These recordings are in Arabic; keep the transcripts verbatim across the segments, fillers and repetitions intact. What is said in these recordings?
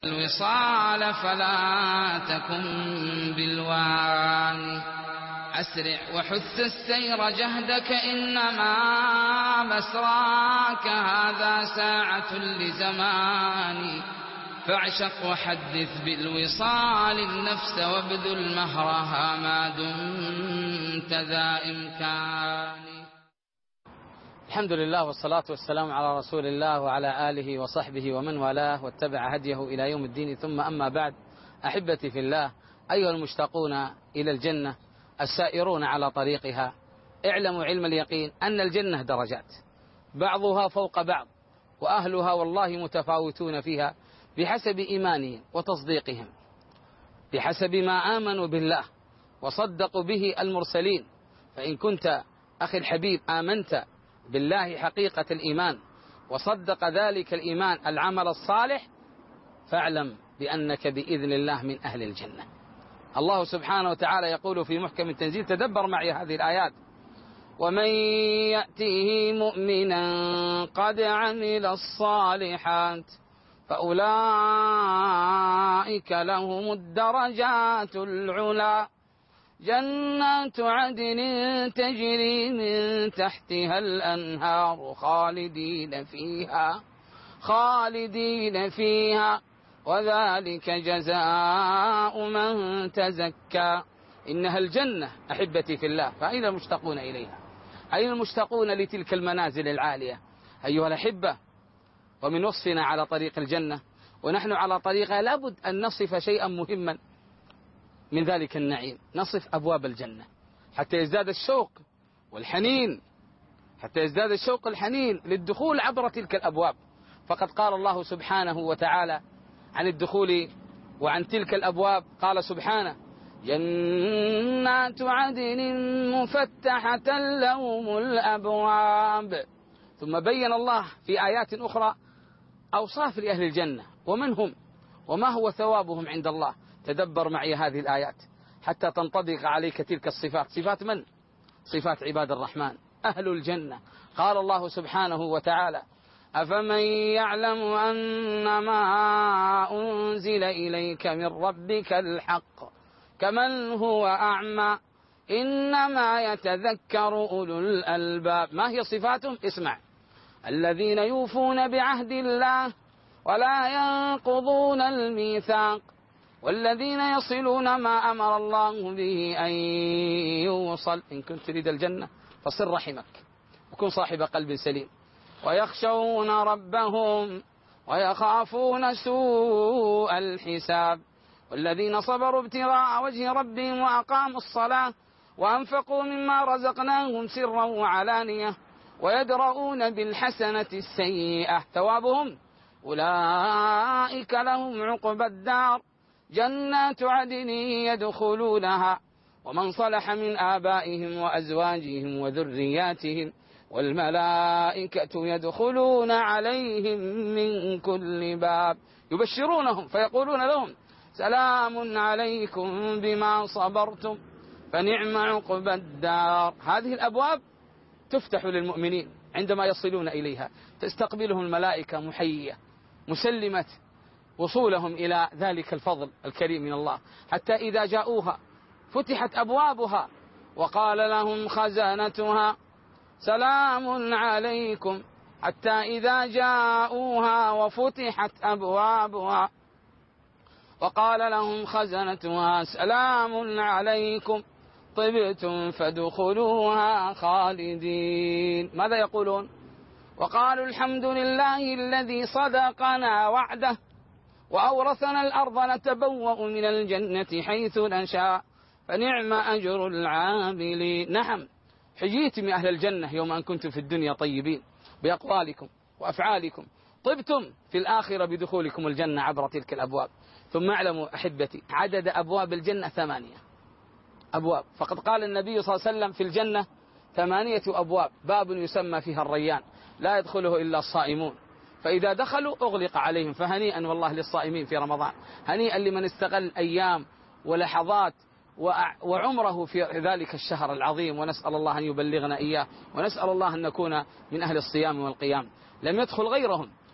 الوصال فلا تكن بالواني، أسرع وحث السير جهدك إنما مسراك هذا ساعة لزماني، فاعشق وحدث بالوصال النفس وابذل مهرها ما دمت ذا إمكاني. الحمد لله والصلاة والسلام على رسول الله وعلى آله وصحبه ومن والاه واتبع هديه إلى يوم الدين، ثم أما بعد. أحبتي في الله، أيها المشتاقون إلى الجنة السائرون على طريقها، اعلموا علم اليقين أن الجنة درجات بعضها فوق بعض، وأهلها والله متفاوتون فيها بحسب إيمانهم وتصديقهم، بحسب ما آمنوا بالله وصدقوا به المرسلين. فإن كنت أخي الحبيب آمنت بالله حقيقة الإيمان وصدق ذلك الإيمان العمل الصالح، فاعلم بأنك بإذن الله من أهل الجنة. الله سبحانه وتعالى يقول في محكم التنزيل، تدبر معي هذه الآيات: ومن يأتيه مؤمنا قد عمل الصالحات فأولئك لهم الدرجات العلى جنات عدن تجري من تحتها الأنهار خالدين فيها خالدين فيها وذلك جزاء من تزكى. إنها الجنة أحبتي في الله، فأين المشتاقون إليها؟ أين المشتاقون لتلك المنازل العالية أيها الأحبة؟ ومن وصفنا على طريق الجنة ونحن على طريقها لابد أن نصف شيئا مهما من ذلك النعيم، نصف أبواب الجنة حتى يزداد الشوق والحنين حتى يزداد الشوق والحنين للدخول عبر تلك الأبواب. فقد قال الله سبحانه وتعالى عن الدخول وعن تلك الأبواب، قال سبحانه: جنات عدن مفتحة لهم الأبواب. ثم بين الله في آيات أخرى أوصاف لأهل الجنة ومن هم وما هو ثوابهم عند الله. تدبر معي هذه الآيات حتى تنطبق عليك تلك الصفات. صفات من؟ صفات عباد الرحمن أهل الجنة. قال الله سبحانه وتعالى: أفمن يعلم أن ما أنزل إليك من ربك الحق كمن هو أعمى إنما يتذكر أولو الألباب. ما هي صفاتهم؟ اسمع: الذين يوفون بعهد الله ولا ينقضون الميثاق والذين يصلون ما أمر الله به أن يوصل. إن كنت تريد الجنة فصل رحمك وكن صاحب قلب سليم. ويخشون ربهم ويخافون سوء الحساب والذين صبروا ابتغاء وجه ربهم وأقاموا الصلاة وأنفقوا مما رزقناهم سرا وعلانية ويدرؤون بالحسنة السيئة ثوابهم أولئك لهم عقبى الدار جنات عدن يدخلونها ومن صلح من آبائهم وأزواجهم وذرياتهم والملائكة يدخلون عليهم من كل باب يبشرونهم فيقولون لهم: سلام عليكم بما صبرتم فنعم عقبى الدار. هذه الأبواب تفتح للمؤمنين عندما يصلون إليها، تستقبلهم الملائكة محيية مسلمة وصولهم إلى ذلك الفضل الكريم من الله، حتى إذا جاءوها فتحت أبوابها وقال لهم خزنتها سلام عليكم، حتى إذا جاءوها وفتحت أبوابها وقال لهم خزنتها سلام عليكم طبتم فادخلوها خالدين. ماذا يقولون؟ وقالوا الحمد لله الذي صدقنا وعده وأورثنا الأرض نتبوأ من الجنة حيث نشاء فنعم أجر العاملين. نعم، حييتم أهل الجنة يوم أن كنتم في الدنيا طيبين بأقوالكم وأفعالكم، طبتم في الآخرة بدخولكم الجنة عبر تلك الأبواب. ثم اعلموا أحبتي عدد أبواب الجنة ثمانية أبواب. فقد قال النبي صلى الله عليه وسلم: في الجنة ثمانية أبواب، باب يسمى فيها الريان لا يدخله إلا الصائمون، فإذا دخلوا أغلق عليهم. فهنيئا والله للصائمين في رمضان، هنيئا لمن استغل أيام ولحظات وعمره في ذلك الشهر العظيم، ونسأل الله أن يبلغنا إياه، ونسأل الله أن نكون من أهل الصيام والقيام. لم يدخل غيرهم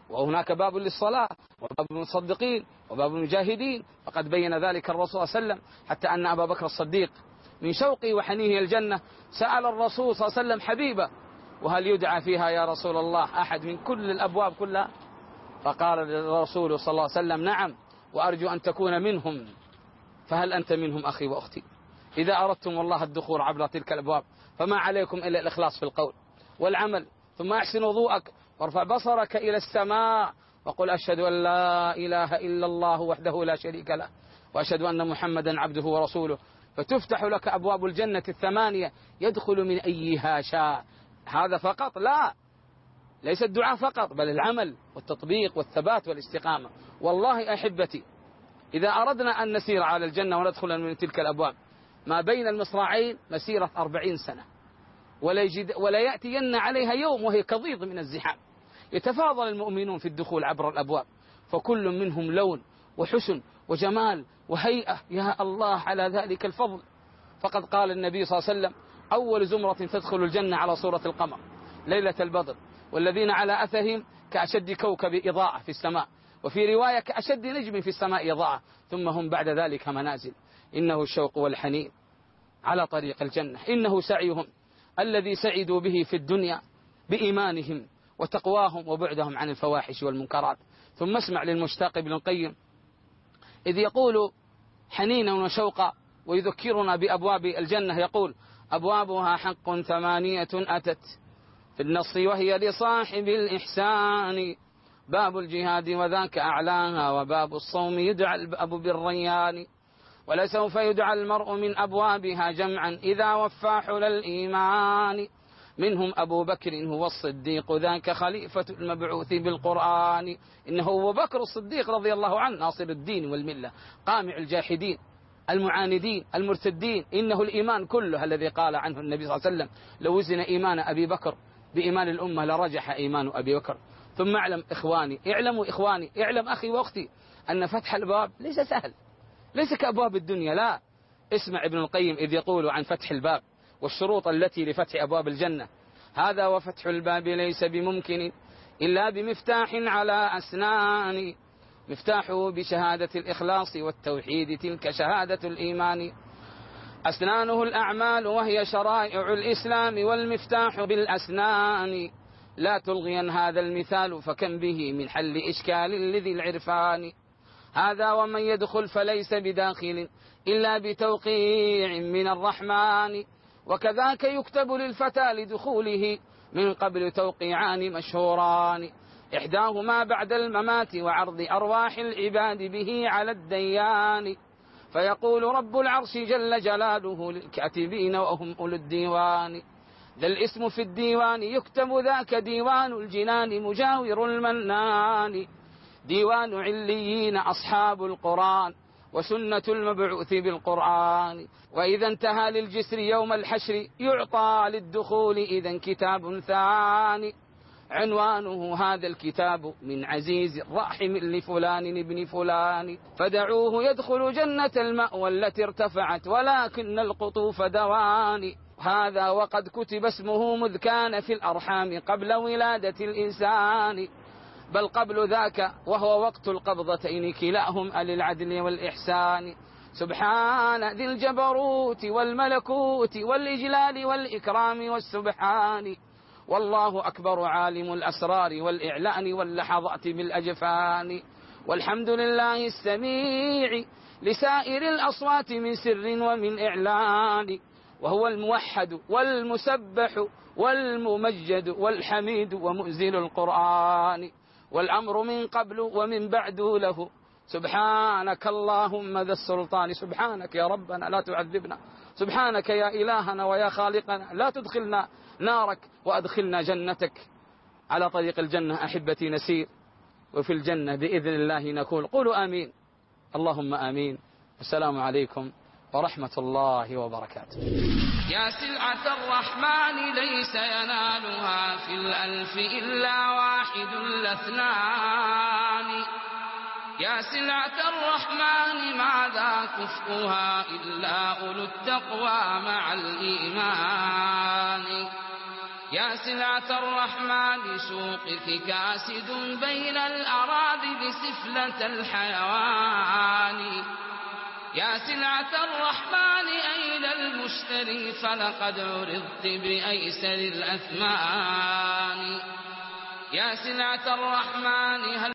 وهناك باب للصلاة وباب المصدقين وباب المجاهدين، فقد بين ذلك الرسول صلى الله عليه وسلم، حتى أن أبا بكر الصديق من شوقه وحنيه الجنة سأل الرسول صلى الله عليه وسلم حبيبه: وهل يدعى فيها يا رسول الله أحد من كل الأبواب كلها؟ فقال الرسول صلى الله عليه وسلم: نعم، وأرجو أن تكون منهم. فهل أنت منهم أخي وأختي؟ إذا أردتم والله الدخول عبر تلك الأبواب فما عليكم إلا الإخلاص في القول والعمل، ثم أحسن وضوءك وارفع بصرك إلى السماء وقل: أشهد أن لا إله إلا الله وحده لا شريك له، وأشهد أن محمدا عبده ورسوله، فتفتح لك أبواب الجنة الثمانية يدخل من أيها شاء. هذا فقط؟ لا، ليس الدعاء فقط، بل العمل والتطبيق والثبات والاستقامة. والله أحبتي، إذا أردنا أن نسير على الجنة وندخل من تلك الأبواب ما بين المصراعين مسيرة أربعين سنة، ولا, يجد ولا يأتين عليها يوم وهي كضيض من الزحام. يتفاضل المؤمنون في الدخول عبر الأبواب، فكل منهم لون وحسن وجمال وهيئة، يا الله على ذلك الفضل. فقد قال النبي صلى الله عليه وسلم: أول زمرة تدخل الجنة على صورة القمر ليلة البدر، والذين على أثرهم كأشد كوكب إضاءة في السماء، وفي رواية كأشد نجم في السماء إضاءة، ثم هم بعد ذلك منازل. إنه الشوق والحنين على طريق الجنة، إنه سعيهم الذي سعدوا به في الدنيا بإيمانهم وتقواهم وبعدهم عن الفواحش والمنكرات. ثم اسمع للمشتاق ابن القيم إذ يقول حنينا وشوقا ويذكرنا بأبواب الجنة، يقول: أبوابها حق ثمانية أتت في النص وهي لصاحب الإحسان، باب الجهاد وذاك أعلاها، وباب الصوم يدعى الباب بالريان، ولسوف يدعى المرء من أبوابها جمعا إذا وفى حل الإيمان، منهم أبو بكر هو الصديق ذاك خليفة المبعوث بالقرآن. إنه أبو بكر الصديق رضي الله عنه ناصر الدين والملة، قامع الجاحدين المعاندين المرتدين. إنه الإيمان كله الذي قال عنه النبي صلى الله عليه وسلم: لو وزن إيمان أبي بكر بإيمان الأمة لرجح إيمان أبي بكر. ثم اعلم إخواني، اعلموا إخواني، اعلم أخي وأختي أن فتح الباب ليس سهل، ليس كأبواب الدنيا، لا. اسمع ابن القيم إذ يقول عن فتح الباب والشروط التي لفتح أبواب الجنة: هذا وفتح الباب ليس بممكن إلا بمفتاح على أسنان، مفتاحه بشهادة الإخلاص والتوحيد تلك شهادة الإيمان، أسنانه الأعمال وهي شرائع الإسلام، والمفتاح بالأسنان، لا تلغين هذا المثال فكم به من حل إشكال لذي العرفان. هذا ومن يدخل فليس بداخل إلا بتوقيع من الرحمن، وكذاك يكتب للفتى لدخوله من قبل توقيعان مشهوران، إحداهما بعد الممات وعرض أرواح العباد به على الديان، فيقول رب العرش جل جلاله للكاتبين وهم أولو الديوان: ذا الاسم في الديوان يكتب ذاك ديوان الجنان مجاور المنان، ديوان عليين أصحاب القرآن وسنة المبعوث بالقرآن، وإذا انتهى للجسر يوم الحشر يعطى للدخول إذا كتاب ثاني، عنوانه هذا الكتاب من عزيز راحم لفلان ابن فلان، فدعوه يدخل جنة المأوى التي ارتفعت ولكن القطوف دوان، هذا وقد كتب اسمه مذ كان في الأرحام قبل ولادة الإنسان، بل قبل ذاك وهو وقت القبضتين كلاهما للعدل والإحسان، سبحان ذي الجبروت والملكوت والإجلال والإكرام والسبحان، والله أكبر عالم الأسرار والإعلان واللحظات بالأجفان، والحمد لله السميع لسائر الأصوات من سر ومن إعلان، وهو الموحد والمسبح والممجد والحميد ومنزل القرآن، والأمر من قبل ومن بعد له، سبحانك اللهم ذا السلطان، سبحانك يا ربنا لا تعذبنا، سبحانك يا إلهنا ويا خالقنا لا تدخلنا نارك وأدخلنا جنتك. على طريق الجنة أحبتي نسير، وفي الجنة بإذن الله نكون. قولوا آمين. اللهم آمين. السلام عليكم ورحمة الله وبركاته. يا سلعة الرحمن ليس ينالها في الألف إلا واحد الاثنان، يا سلعة الرحمن ماذا كفؤها إلا أولو التقوى مع الإيمان، يا سلعة الرحمن سوقك كاسد بين الأراضي سفلة الحيوان. يا سلعة الرحمن أين المشتري فلقد عرضت بأيسر الأثمان. يا سلعة الرحمن هل